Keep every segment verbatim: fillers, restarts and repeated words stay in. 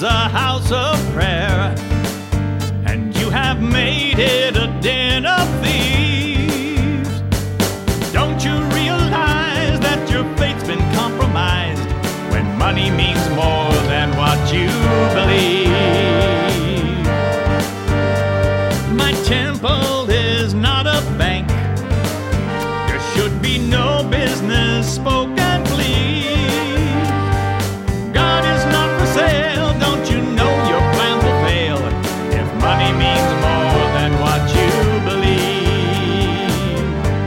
is a house of prayer, and you have made it a den of thieves. Don't you realize that your faith's been compromised when money means more than what you believe? My temple is not a bank. There should be no business spoken, please. God is not for sale. Don't you know your plans will fail if money means more than what you believe?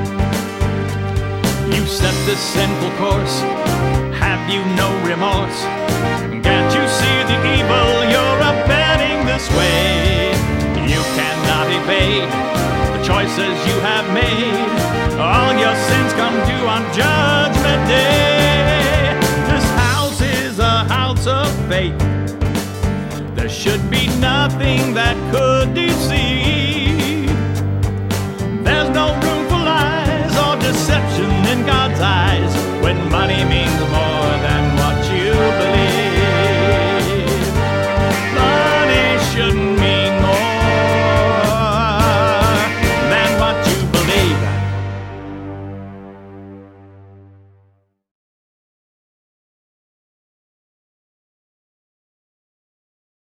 You set this sinful course. Have you no remorse? Can't you see the evil you're abetting this way? You cannot evade the choices you have made. All your sins come due on Judgment Day. This house is a house of faith. There should be nothing that could deceive. There's no room for lies or deception in God's eyes when money means